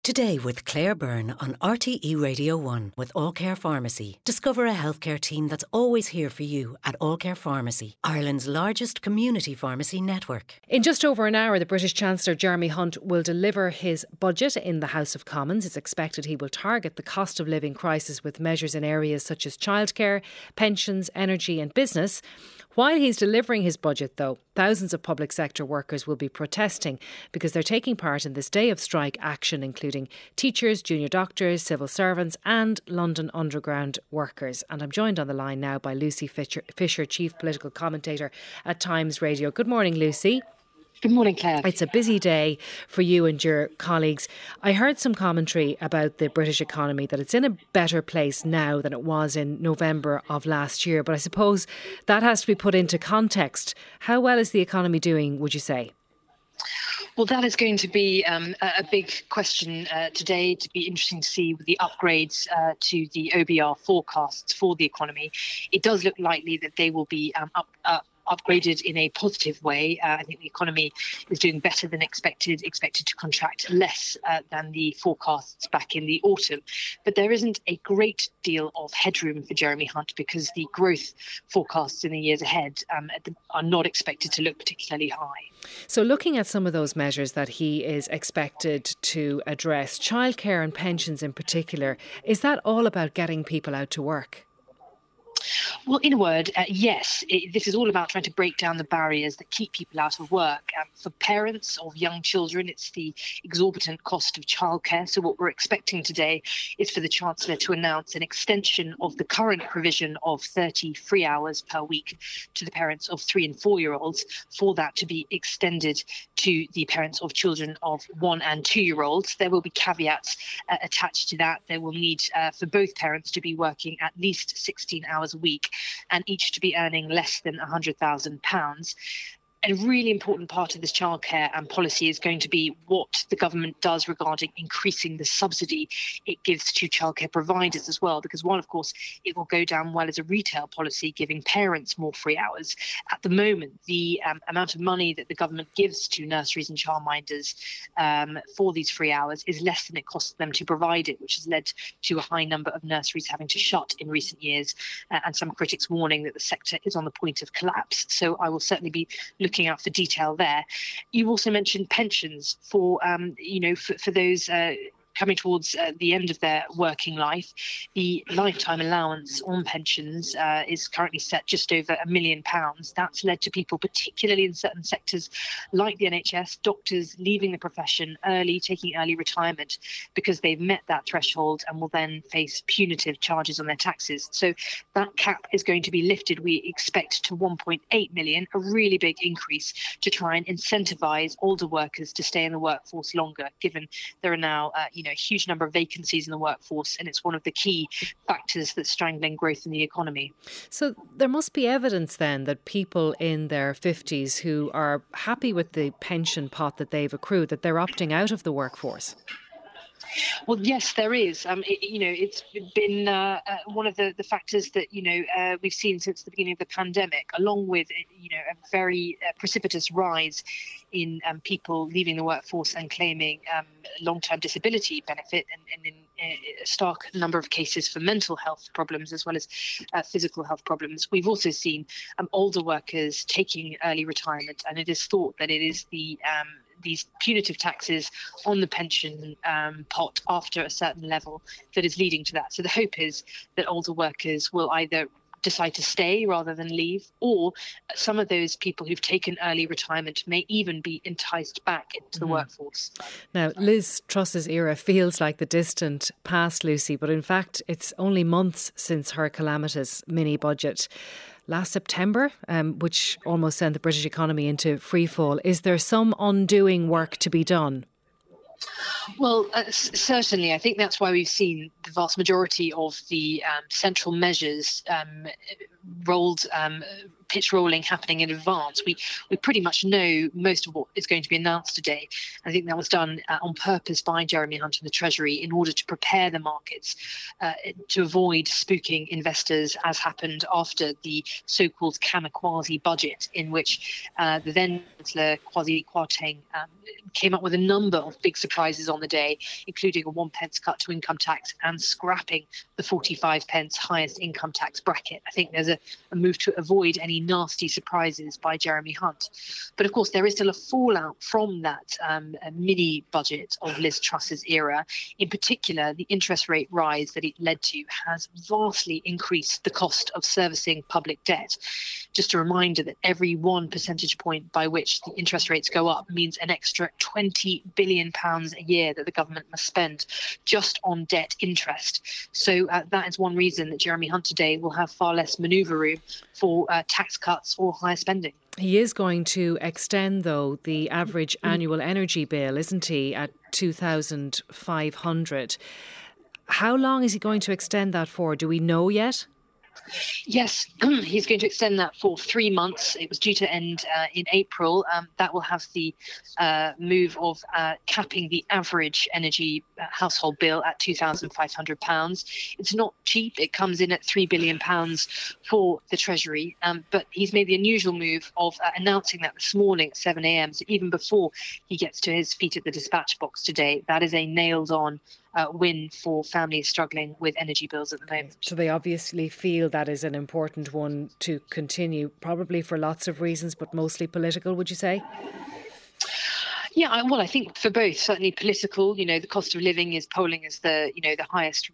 Today with Claire Byrne on RTE Radio 1 with All Care Pharmacy. Discover a healthcare team that's always here for you at All Care Pharmacy, Ireland's largest community pharmacy network. In just over an hour, the British Chancellor Jeremy Hunt will deliver his budget in the House of Commons. It's expected he will target the cost of living crisis with measures in areas such as childcare, pensions, energy and business. While he's delivering his budget, though, thousands of public sector workers will be protesting because they're taking part in this day of strike action, including teachers, junior doctors, civil servants and London Underground workers. And I'm joined on the line now by Lucy Fisher, Chief Political Commentator at Times Radio. Good morning, Lucy. Good morning, Claire. It's a busy day for you and your colleagues. I heard some commentary about the British economy, that it's in a better place now than it was in November of last year. But I suppose that has to be put into context. How well is the economy doing, would you say? Well, that is going to be a big question today. To be interesting to see with the upgrades to the OBR forecasts for the economy. It does look likely that they will be upgraded in a positive way. I think the economy is doing better than expected to contract less than the forecasts back in the autumn. But there isn't a great deal of headroom for Jeremy Hunt because the growth forecasts in the years ahead are not expected to look particularly high. So looking at some of those measures that he is expected to address, childcare and pensions in particular, is that all about getting people out to work? Well, in a word, yes. This is all about trying to break down the barriers that keep people out of work. For parents of young children, it's the exorbitant cost of childcare. So what we're expecting today is for the Chancellor to announce an extension of the current provision of 30 free hours per week to the parents of 3 and 4-year-olds, for that to be extended to the parents of children of 1 and 2-year-olds. There will be caveats attached to that. There will need for both parents to be working at least 16 hours a week and each to be earning less than £100,000. A really important part of this childcare and policy is going to be what the government does regarding increasing the subsidy it gives to childcare providers as well, because while, of course, it will go down well as a retail policy, giving parents more free hours, at the moment, the amount of money that the government gives to nurseries and childminders for these free hours is less than it costs them to provide it, which has led to a high number of nurseries having to shut in recent years, and some critics warning that the sector is on the point of collapse. So I will certainly be looking out for detail there. You also mentioned pensions for those coming towards the end of their working life. The lifetime allowance on pensions is currently set just over £1 million. That's led to people, particularly in certain sectors like the NHS, doctors leaving the profession early, taking early retirement because they've met that threshold and will then face punitive charges on their taxes. So that cap is going to be lifted, we expect, to 1.8 million, a really big increase to try and incentivise older workers to stay in the workforce longer, given there are now a huge number of vacancies in the workforce, and it's one of the key factors that's strangling growth in the economy. So there must be evidence then that people in their 50s who are happy with the pension pot that they've accrued, that they're opting out of the workforce. Well, yes, there is. It's been one of the factors that, we've seen since the beginning of the pandemic, along with, a very precipitous rise in people leaving the workforce and claiming long-term disability benefit, and in a stark number of cases for mental health problems as well as physical health problems. We've also seen older workers taking early retirement, and it is thought that it is these punitive taxes on the pension pot after a certain level that is leading to that. So the hope is that older workers will either decide to stay rather than leave, or some of those people who've taken early retirement may even be enticed back into the workforce. Now, Liz Truss's era feels like the distant past, Lucy, but in fact it's only months since her calamitous mini budget last September, which almost sent the British economy into freefall. Is there some undoing work to be done? Well, certainly. I think that's why we've seen the the vast majority of the central measures pitch rolling happening in advance. We pretty much know most of what is going to be announced today. I think that was done on purpose by Jeremy Hunt and the Treasury in order to prepare the markets to avoid spooking investors, as happened after the so-called kamikaze budget, in which the then Chancellor Kwasi Kwarteng came up with a number of big surprises on the day, including a 1p cut to income tax and scrapping the 45p highest income tax bracket. I think there's a move to avoid any nasty surprises by Jeremy Hunt. But of course, there is still a fallout from that mini budget of Liz Truss's era. In particular, the interest rate rise that it led to has vastly increased the cost of servicing public debt. Just a reminder that every 1 percentage point by which the interest rates go up means an extra £20 billion a year that the government must spend just on debt interest. So that is one reason that Jeremy Hunt today will have far less manoeuvre room for tax cuts or higher spending. He is going to extend, though, the average annual energy bill, isn't he, at $2,500. How long is he going to extend that for? Do we know yet? Yes, he's going to extend that for 3 months. It was due to end in April. That will have the move of capping the average energy household bill at £2,500. It's not cheap. It comes in at £3 billion for the Treasury. But he's made the unusual move of announcing that this morning at 7 a.m. So even before he gets to his feet at the dispatch box today, that is a nailed-on win for families struggling with energy bills at the moment. So they obviously feel that is an important one to continue, probably for lots of reasons, but mostly political, would you say? Yeah, I think for both. Certainly political. The cost of living is polling as the highest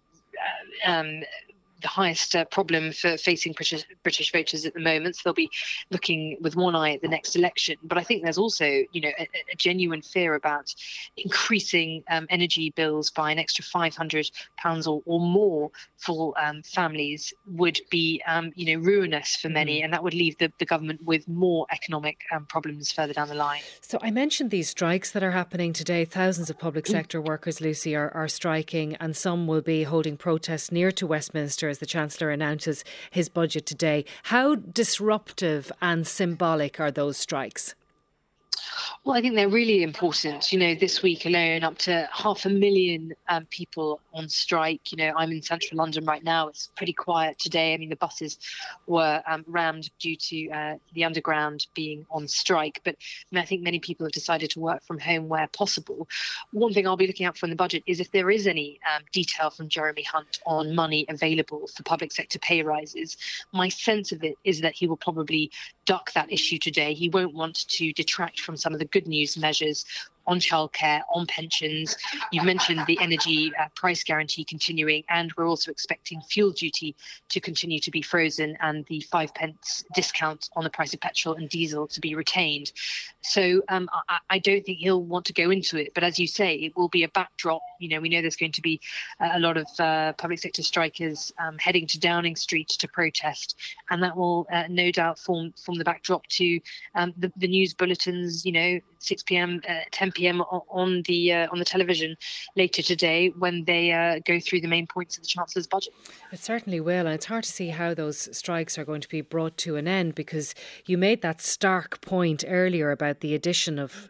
problem for facing British voters at the moment. So they'll be looking with one eye at the next election. But I think there's also, a genuine fear about increasing energy bills by an extra £500 or more for families would be, ruinous for many. And that would leave the government with more economic problems further down the line. So I mentioned these strikes that are happening today. Thousands of public sector workers, Lucy, are striking, and some will be holding protests near to Westminster as the Chancellor announces his budget today. How disruptive and symbolic are those strikes? Well, I think they're really important. This week alone, up to 500,000 people on strike. I'm in central London right now. It's pretty quiet today. I mean, the buses were rammed due to the underground being on strike. But I think many people have decided to work from home where possible. One thing I'll be looking out for in the budget is if there is any detail from Jeremy Hunt on money available for public sector pay rises. My sense of it is that he will probably duck that issue today. He won't want to detract from some of the good news measures on childcare, on pensions. You've mentioned the energy price guarantee continuing, and we're also expecting fuel duty to continue to be frozen and the 5p discount on the price of petrol and diesel to be retained. So I don't think he'll want to go into it. But as you say, it will be a backdrop. We know there's going to be a lot of public sector strikers heading to Downing Street to protest. And that will no doubt form the backdrop to the news bulletins, 6 p.m, 10 p.m. on the television later today when they go through the main points of the Chancellor's budget. It certainly will, and it's hard to see how those strikes are going to be brought to an end, because you made that stark point earlier about the addition of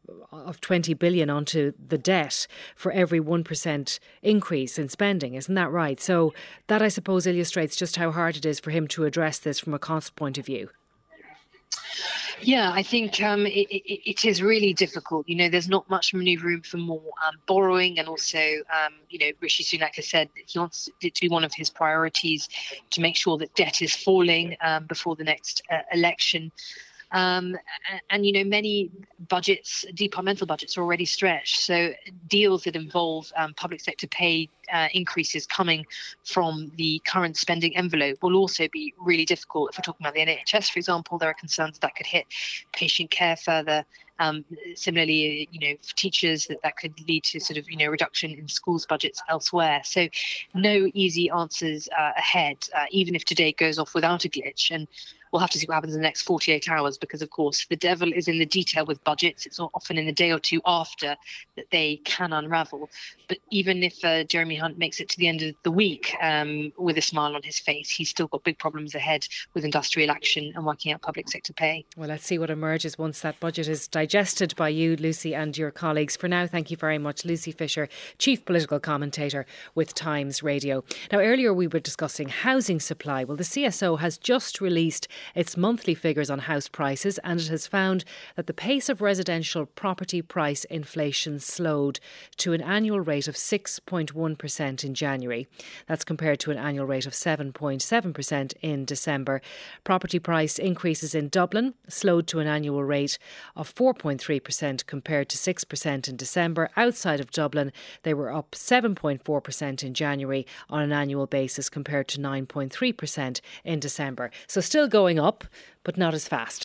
20 billion onto the debt for every 1% increase in spending. Isn't that right? So that, I suppose, illustrates just how hard it is for him to address this from a cost point of view. Yeah, I think it is really difficult. There's not much manoeuvre room for more borrowing. And also, Rishi Sunak has said that he wants it to be one of his priorities to make sure that debt is falling before the next election. And many budgets, departmental budgets, are already stretched. So deals that involve public sector pay increases coming from the current spending envelope will also be really difficult. If we're talking about the NHS, for example, there are concerns that could hit patient care further. Similarly, for teachers, that could lead to sort of, reduction in schools' budgets elsewhere. So no easy answers ahead, even if today goes off without a glitch. And we'll have to see what happens in the next 48 hours because, of course, the devil is in the detail with budgets. It's often in the day or two after that they can unravel. But even if Jeremy Hunt makes it to the end of the week with a smile on his face, he's still got big problems ahead with industrial action and working out public sector pay. Well, let's see what emerges once that budget is digested by you, Lucy, and your colleagues. For now, thank you very much, Lucy Fisher, Chief Political Commentator with Times Radio. Now, earlier we were discussing housing supply. Well, the CSO has just released its monthly figures on house prices, and it has found that the pace of residential property price inflation slowed to an annual rate of 6.1% in January. That's compared to an annual rate of 7.7% in December. Property price increases in Dublin slowed to an annual rate of 4.3% compared to 6% in December. Outside of Dublin, they were up 7.4% in January on an annual basis compared to 9.3% in December. So still going up, but not as fast.